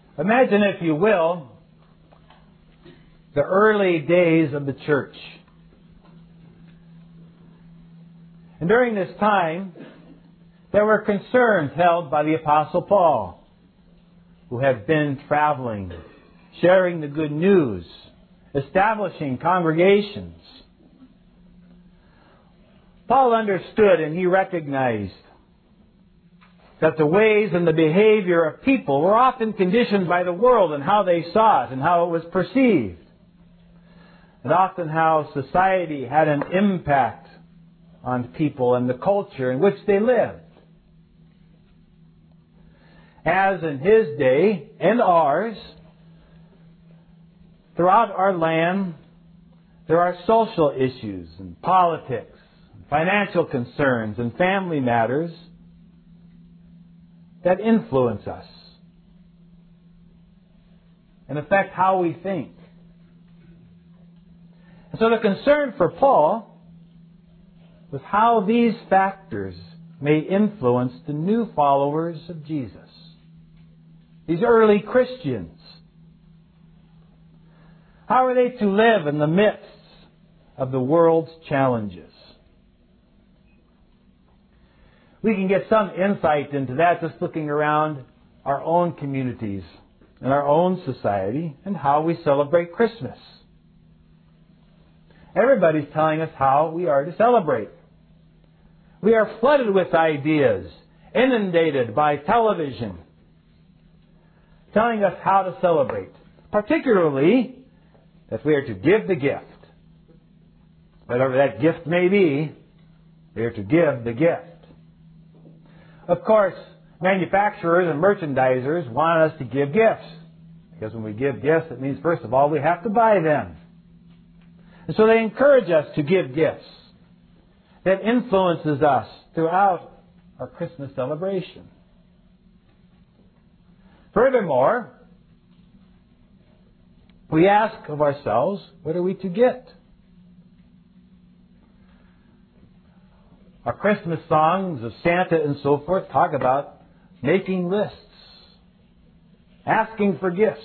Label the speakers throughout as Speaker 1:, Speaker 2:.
Speaker 1: Imagine, if you will, the early days of the church. And during this time, there were concerns held by the Apostle Paul, who had been traveling, sharing the good news, establishing congregations. Paul understood and he recognized that the ways and the behavior of people were often conditioned by the world and how they saw it and how it was perceived. And often how society had an impact on people and the culture in which they lived. As in his day and ours, throughout our land, there are social issues and politics, and financial concerns and family matters that influence us and affect how we think. And so the concern for Paul was how these factors may influence the new followers of Jesus, these early Christians. How are they to live in the midst of the world's challenges? We can get some insight into that just looking around our own communities and our own society and how we celebrate Christmas. Everybody's telling us how we are to celebrate. We are flooded with ideas, inundated by television, telling us how to celebrate. Particularly, that we are to give the gift. Whatever that gift may be, we are to give the gift. Of course, manufacturers and merchandisers want us to give gifts. Because when we give gifts, it means, first of all, we have to buy them. And so they encourage us to give gifts. That influences us throughout our Christmas celebration. Furthermore, we ask of ourselves, what are we to get? Our Christmas songs of Santa and so forth talk about making lists, asking for gifts.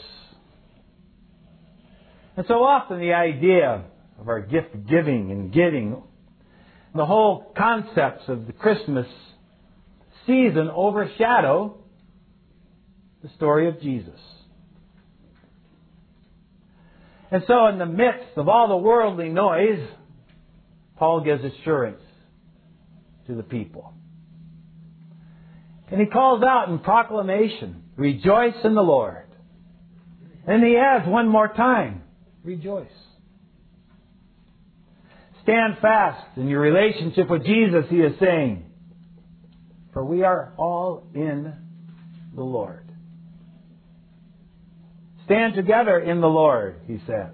Speaker 1: And so often the idea of our gift giving and getting, the whole concepts of the Christmas season overshadow the story of Jesus. And so in the midst of all the worldly noise, Paul gives assurance to the people. And he calls out in proclamation, rejoice in the Lord. And he adds one more time, rejoice. Stand fast in your relationship with Jesus, he is saying, for we are all in the Lord. Stand together in the Lord, he says.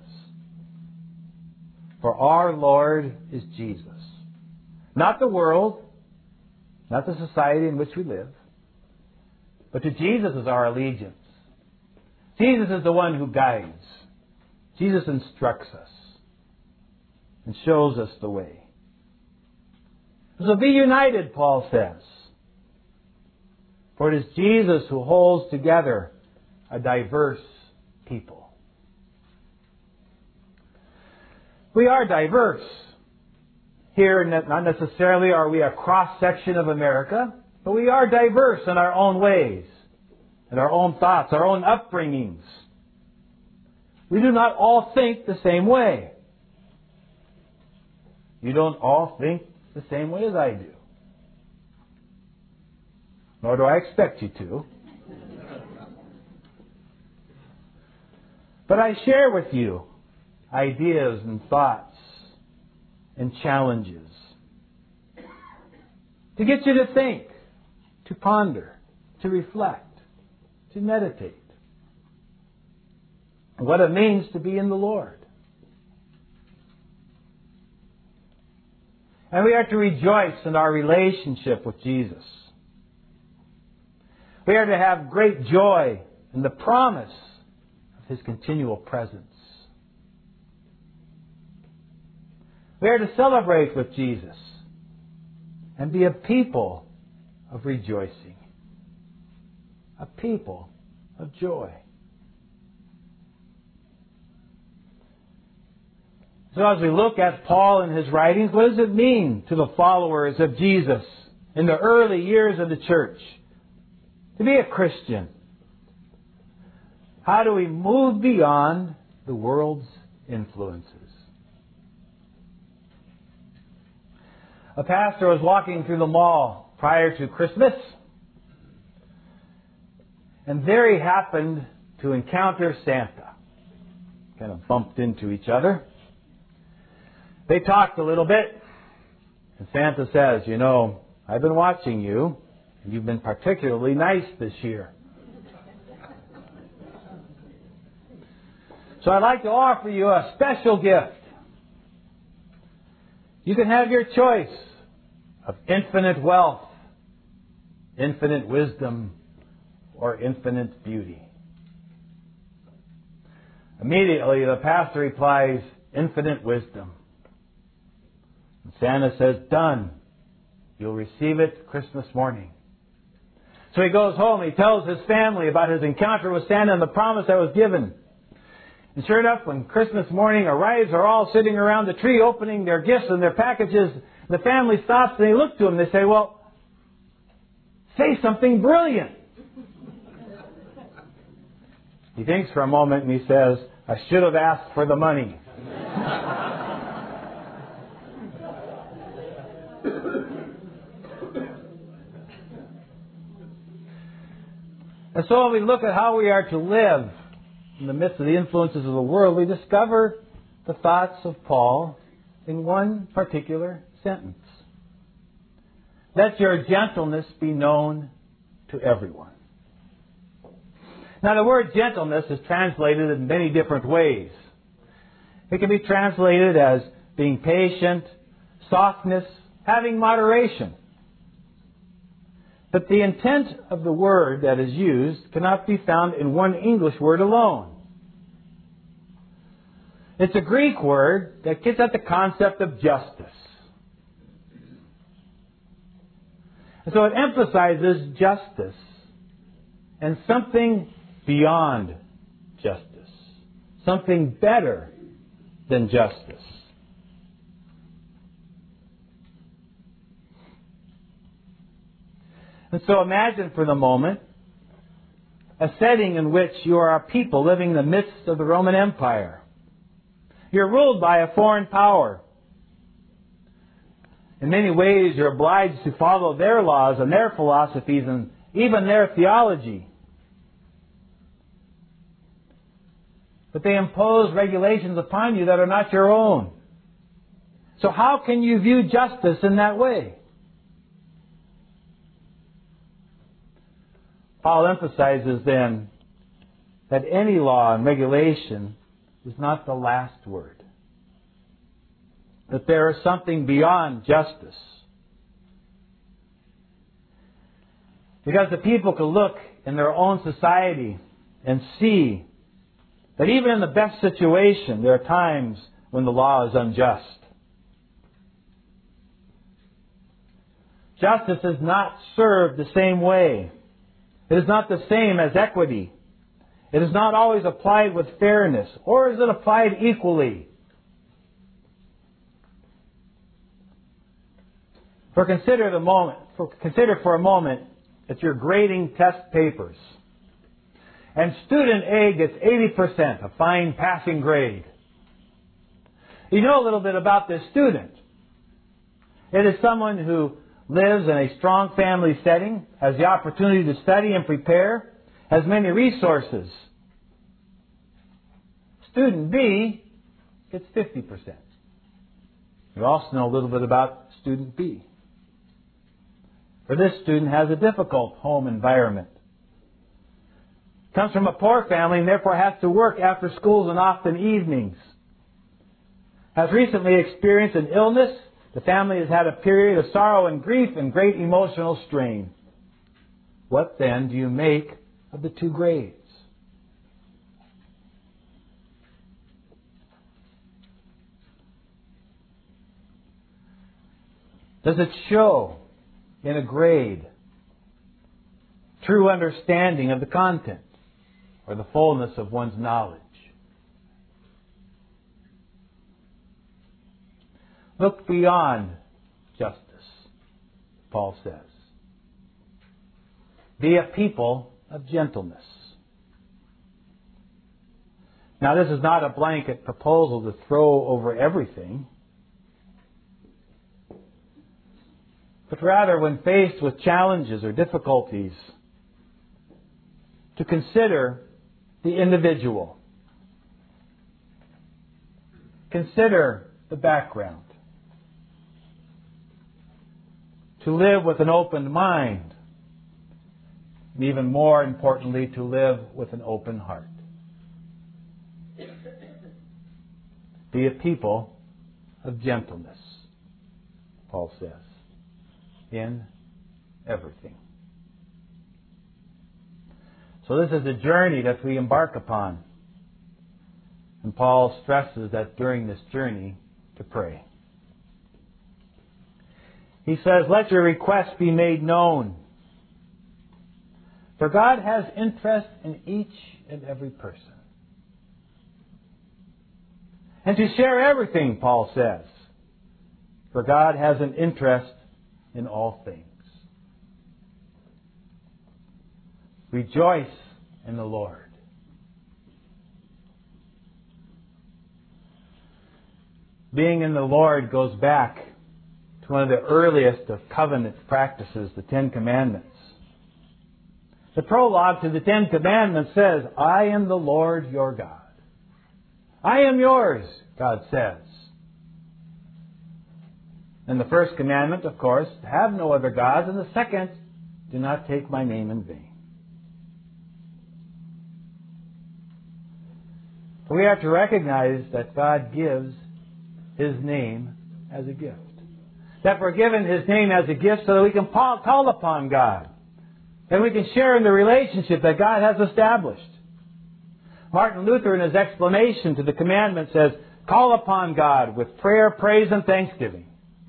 Speaker 1: For our Lord is Jesus. Not the world, not the society in which we live, but to Jesus is our allegiance. Jesus is the one who guides. Jesus instructs us and shows us the way. So be united, Paul says. For it is Jesus who holds together a diverse people. We are diverse. Here, not necessarily are we a cross-section of America, but we are diverse in our own ways, in our own thoughts, our own upbringings. We do not all think the same way. You don't all think the same way as I do. Nor do I expect you to. But I share with you ideas and thoughts and challenges to get you to think, to ponder, to reflect, to meditate on what it means to be in the Lord. And we are to rejoice in our relationship with Jesus. We are to have great joy in the promise of His continual presence. We are to celebrate with Jesus and be a people of rejoicing, a people of joy. So as we look at Paul and his writings, what does it mean to the followers of Jesus in the early years of the church to be a Christian? How do we move beyond the world's influences? A pastor was walking through the mall prior to Christmas, and there he happened to encounter Santa. Kind of bumped into each other. They talked a little bit, and Santa says, "You know, I've been watching you, and you've been particularly nice this year. So I'd like to offer you a special gift. You can have your choice of infinite wealth, infinite wisdom, or infinite beauty." Immediately, the pastor replies, "Infinite wisdom." And Santa says, "Done. You'll receive it Christmas morning." So he goes home. He tells his family about his encounter with Santa and the promise that was given. And sure enough, when Christmas morning arrives, they're all sitting around the tree opening their gifts and their packages. The family stops and they look to him. They say, "Well, say something brilliant." He thinks for a moment and he says, "I should have asked for the money." And so when we look at how we are to live in the midst of the influences of the world, we discover the thoughts of Paul in one particular sentence. "Let your gentleness be known to everyone." Now the word gentleness is translated in many different ways. It can be translated as being patient, softness, having moderation. But the intent of the word that is used cannot be found in one English word alone. It's a Greek word that gets at the concept of justice. And so it emphasizes justice and something beyond justice, something better than justice. And so imagine for the moment a setting in which you are a people living in the midst of the Roman Empire. You're ruled by a foreign power. In many ways, you're obliged to follow their laws and their philosophies and even their theology. But they impose regulations upon you that are not your own. So how can you view justice in that way? Paul emphasizes then that any law and regulation is not the last word. That there is something beyond justice. Because the people can look in their own society and see that even in the best situation, there are times when the law is unjust. Justice is not served the same way. It is not the same as equity. It is not always applied with fairness, or is it applied equally? Consider for a moment that you're grading test papers. And student A gets 80%, a fine passing grade. You know a little bit about this student. It is someone who lives in a strong family setting, has the opportunity to study and prepare, has many resources. Student B gets 50%. You also know a little bit about student B. For this student has a difficult home environment. Comes from a poor family and therefore has to work after schools and often evenings. Has recently experienced an illness. The family has had a period of sorrow and grief and great emotional strain. What then do you make of the two grades? Does it show in a grade true understanding of the content or the fullness of one's knowledge? Look beyond justice, Paul says. Be a people of gentleness. Now, this is not a blanket proposal to throw over everything, but rather, when faced with challenges or difficulties, to consider the individual. Consider the background. To live with an open mind. And even more importantly, to live with an open heart. Be a people of gentleness, Paul says, in everything. So this is a journey that we embark upon. And Paul stresses that during this journey to pray. He says, let your requests be made known. For God has interest in each and every person. And to share everything, Paul says. For God has an interest in all things. Rejoice in the Lord. Being in the Lord goes back to one of the earliest of covenant practices, the Ten Commandments. The prologue to the Ten Commandments says, I am the Lord your God. I am yours, God says. And the first commandment, of course, have no other gods. And the second, do not take my name in vain. We have to recognize that God gives His name as a gift. That we're given His name as a gift so that we can call upon God. And we can share in the relationship that God has established. Martin Luther, in his explanation to the commandment, says, call upon God with prayer, praise, and thanksgiving.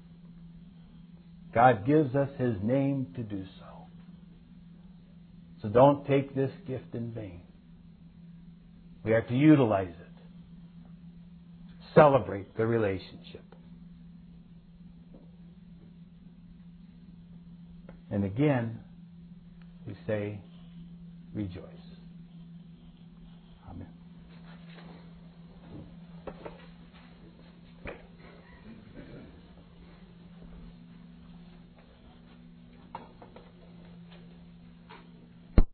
Speaker 1: God gives us His name to do so. So don't take this gift in vain. We have to utilize it. Celebrate the relationship. And again, we say, rejoice.